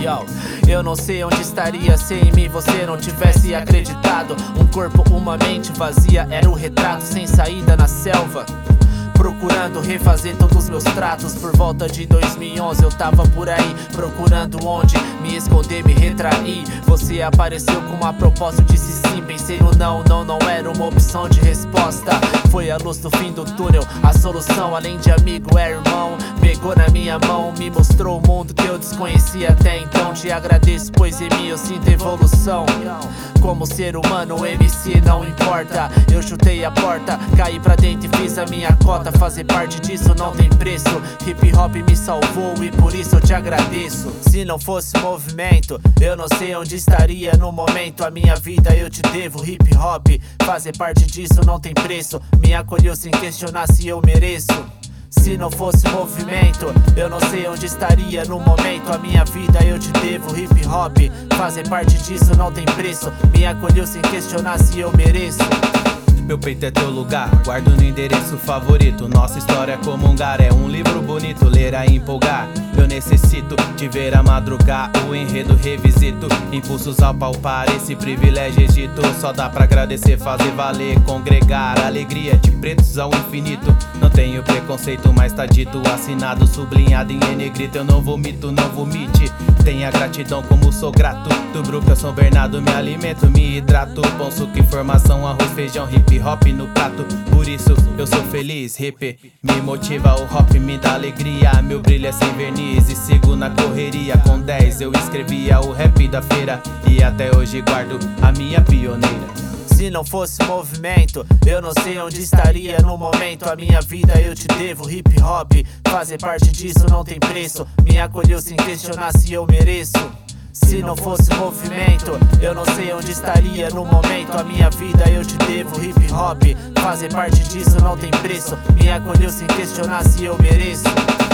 Yo, eu não sei onde estaria se em mim você não tivesse acreditado. Um corpo, uma mente vazia, era o retrato sem saída na selva, procurando refazer todos meus tratos. Por volta de 2011 eu tava por aí, procurando onde me esconder, me retrair. Você apareceu com uma proposta, eu disse sim. Pensei no não, não era uma opção de resposta. Foi a luz do fim do túnel, a solução. Além de amigo é irmão, pegou na minha mão, me mostrou o mundo que eu desconhecia até então. Te agradeço, pois em mim eu sinto evolução. Como ser humano, MC não importa. Eu chutei a porta, caí pra dentro e fiz a minha cota. Fazer parte disso não tem preço. Hip hop me salvou e por isso eu te agradeço. Se não fosse movimento, eu não sei onde estaria no momento. A minha vida eu te devo, hip hop. Fazer parte disso não tem preço. Me acolheu sem questionar se eu mereço. Se não fosse movimento, eu não sei onde estaria no momento. A minha vida eu te devo, hip hop. Fazer parte disso não tem preço. Me acolheu sem questionar se eu mereço. Meu peito é teu lugar, guardo no endereço favorito. Nossa história é comungar, é um livro bonito, ler a empolgar. Eu necessito te ver a madrugar, o enredo revisito. Impulsos ao palpar, esse privilégio Egito. Só dá pra agradecer, fazer valer, congregar. Alegria de pretos ao infinito. Não tenho preconceito, mas tá dito, assinado, sublinhado em negrito. Eu não vomito, não vomite. Tenha gratidão como sou grato. Do Brooklyn, São Bernardo, me alimento, me hidrato. Pão, suco, informação, arroz, feijão, hip hop no prato. Por isso eu sou feliz, hip me motiva, o hop me dá alegria. Meu brilho é sem verniz e sigo na correria. Com 10 eu escrevia o rap da feira e até hoje guardo a minha pioneira. Se não fosse movimento, eu não sei onde estaria no momento. A minha vida eu te devo, hip hop. Fazer parte disso não tem preço. Me acolheu sem questionar se eu mereço. Se não fosse movimento, eu não sei onde estaria no momento. A minha vida eu te devo, hip hop. Fazer parte disso não tem preço. Me acolheu sem questionar se eu mereço.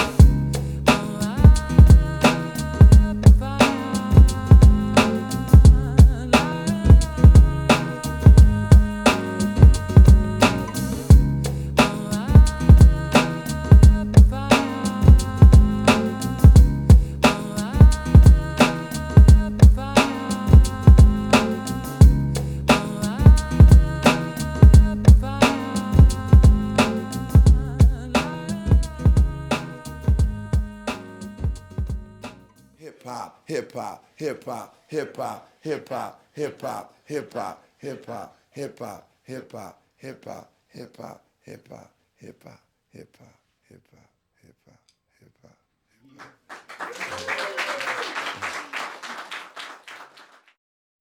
Hip hop, hip hop, hip hop, hip hop, hip hop, hip hop, hip hop, hip hop, hip hop, hip hop, hip hop, hip hop, hip hop, hip hop, hip hop, hip hop.